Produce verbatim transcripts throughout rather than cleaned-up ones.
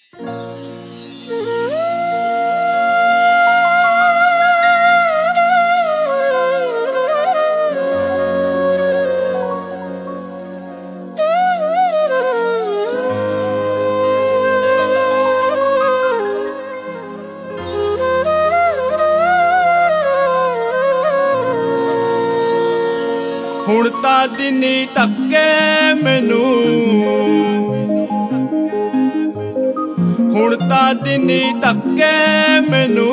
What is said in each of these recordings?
ਹੁਣ ਤਾਂ ਦਿਨੀ ਧੱਕੇ ਮੈਨੂੰ, ਹੁਣ ਤਾਂ ਦਿਨੀ ਧੱਕੇ ਮੈਨੂੰ,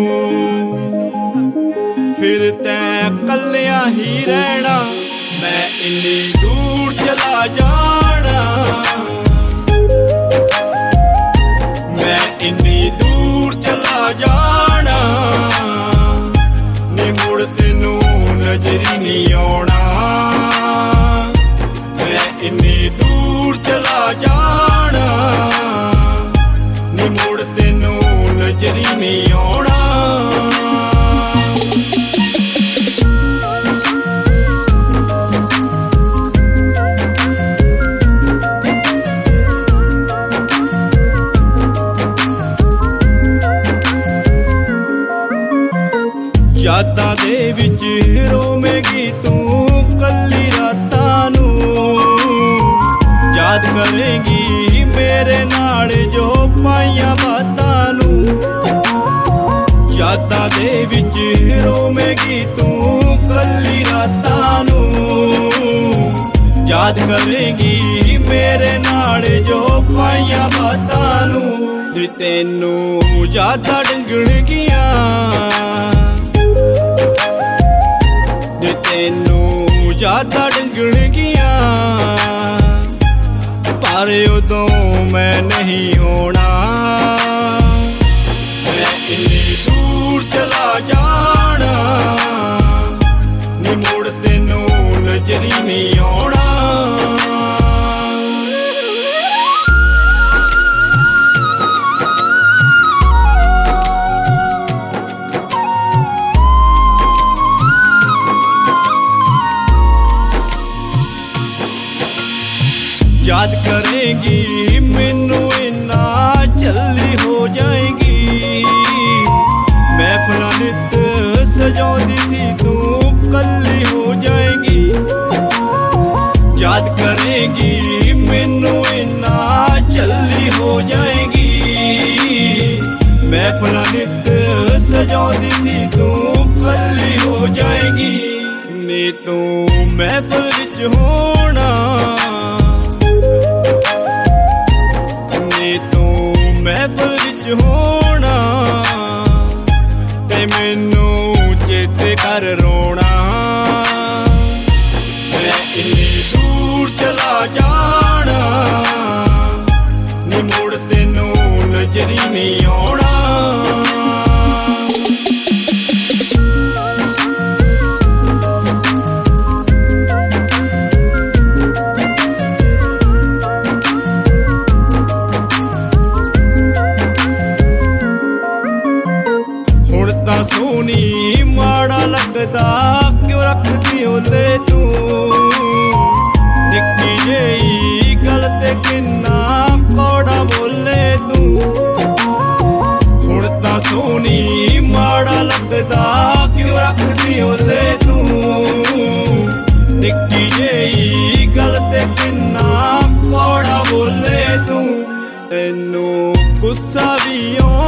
ਫਿਰ ਤੈਂ ਕੱਲਿਆਂ ਹੀ ਰਹਿਣਾ। ਮੈਂ ਇੰਨੀ ਦੂਰ ਚਲਾ ਜਾਣਾ, ਮੈਂ ਇੰਨੀ ਦੂਰ ਚਲਾ ਜਾਣਾ, ਨੀ ਮੁੜ ਤੈਨੂੰ ਨਜ਼ਰ ਨਹੀਂ ਆਉਣਾ। ਇੰਨੀ ਦੂਰ ਚਲਾ ਜਾਣਾ, ਨੀ ਮੁੜ ਤੈਨੂੰ ਨਜ਼ਰ ਨਹੀਂ ਆਉਣਾ। ਯਾਦਾਂ ਦੇ ਵਿੱਚ ਰੋਵੇਂਗੀ ਤੂੰ ਕੱਲੀ ਰਾਤਾਂ ਨੂੰ, ਯਾਦ ਕਰੇਂਗੀ ਮੇਰੇ ਨਾਲ ਜੋ ਪਾਈਆਂ ਬਾਤਾਂ ਨੂੰ। ਯਾਦਾਂ ਦੇ ਵਿੱਚ ਰੋਵੇਂਗੀ ਤੂੰ ਕੱਲੀ ਰਾਤਾਂ ਨੂੰ, ਯਾਦ ਕਰੇਂਗੀ ਮੇਰੇ ਨਾਲ ਜੋ ਪਾਈਆਂ ਬਾਤਾਂ ਨੂੰ। ਨੀ ਤੈਨੂੰ ਯਾਦਾਂ ਡੰਗਣਗੀਆਂ, ਨੀ ਤੈਨੂੰ ਯਾਦਾਂ ਡੰਗਣਗੀਆਂ, ਪਰ ਉਦੋਂ ਮੈਂ ਨਹੀਂ ਹੋਣਾ। ਮੈਂ ਇੰਨੀ ਦੂਰ ਚਲਾ ਜਾਣਾ, ਨੀ ਮੁੜ ਤੈਨੂੰ ਨਜ਼ਰ ਨਹੀਂ ਆਉਣਾ। याद करेंगी मैनू इन्ना जल्दी हो जाएगी, महफिलां नित सजाउंदी सी तू कल्ली हो जाएगी। याद करेंगी मैनू इन्ना जल्दी हो जाएगी, महफिलां नित सजाउंदी सी तू कल्ली हो जाएगी। नी तू महफिल विच होना, महफिल विच होना, ते मैनू चेते कर रोना। मैं इन्नी दूर चला जाना, नी मुड़ तैनू नज़र नहीं आउणा। सोनी माड़ा लगदा क्यों रखदी ओले तू, निक्की जेही गल ते किन्ना कौड़ा बोले तू। हुण तां सोनी माड़ा लगदा क्यों रखदी ओले तू, निक्की जेही गल ते किन्ना कौड़ा बोले तू। तैनू गुस्सा भी